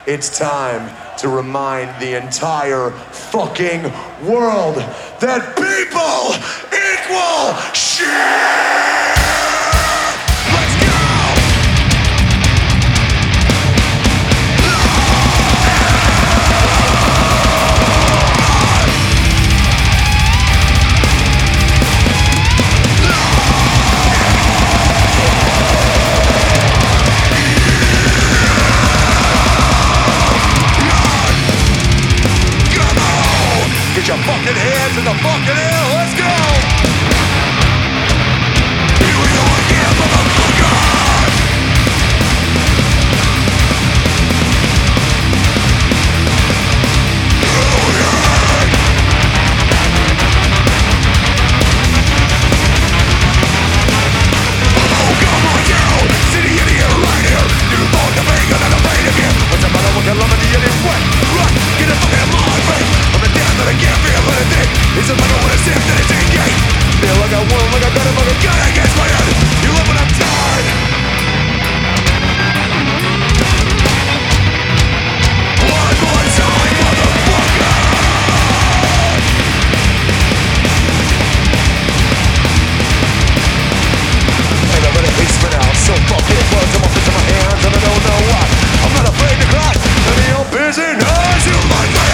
It's time to remind the entire fucking world that people equal shit! Let's go! Get your fucking hands in the fucking air, let's go! Here we go again, motherfucker! Oh yeah! Oh, come on down! City idiot right here! You thought the finger and the pain again! What's the matter with the love of the idiot? What? Run! Get the fucking mind right! But I can't feel anything. It's a matter when it's sick that it's in gate. Feel like I won, like I got a fucking gun against my head. You live when I'm tired. One more time, motherfucker. Everybody hates me now. So fucking bugs. I'm up into my hands and I don't know why. I'm not afraid to cry. None of your business. You like me.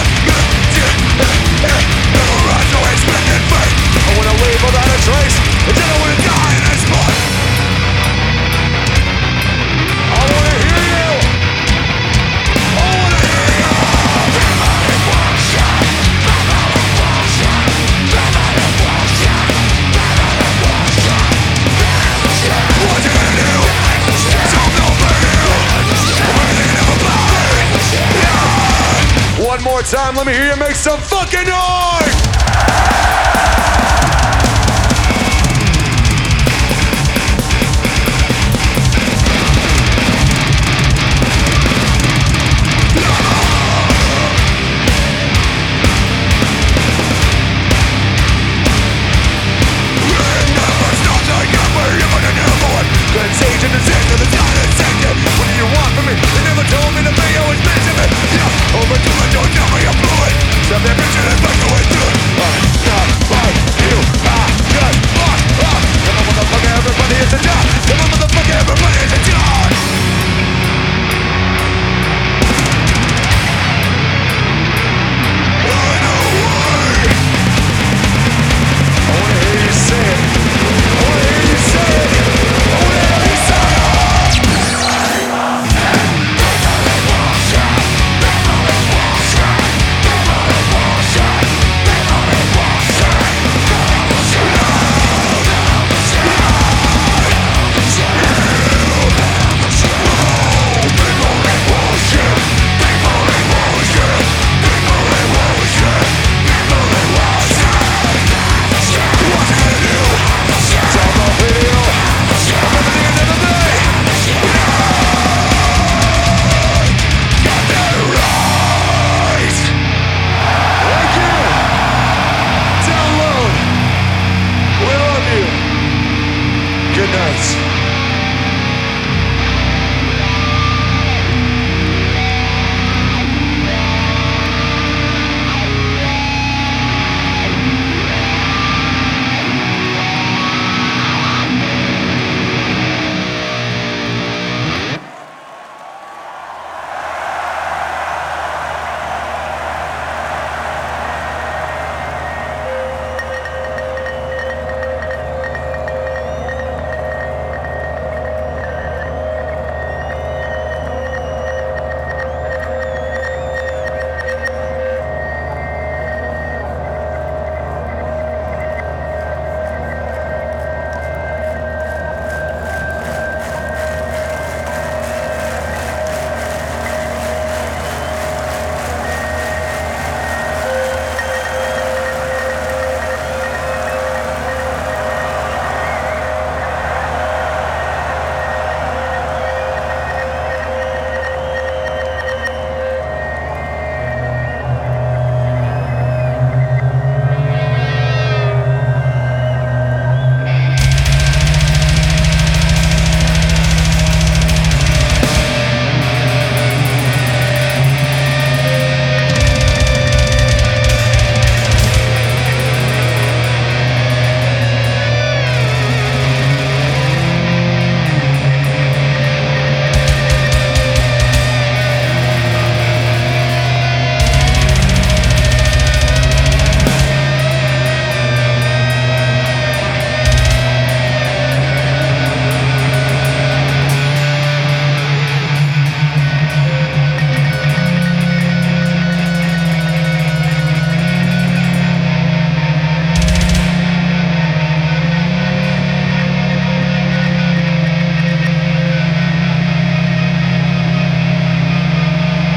Never rise, no expected fate. I wanna leave without a trace, and then I wanna die in this spot. I wanna hear you. I wanna hear you. Dramatic bullshit. Dramatic bullshit. Dramatic bullshit. Dramatic bullshit. What you gonna do? Tell me over you. Everything never plays. Yeah. One more time, let me hear you make some fucking noise! Contagion is into the time infected. What do you want from me? They never told me to be always busy me. Yeah, over to the don't tell me I'm fluid. Stop that bitch and infect with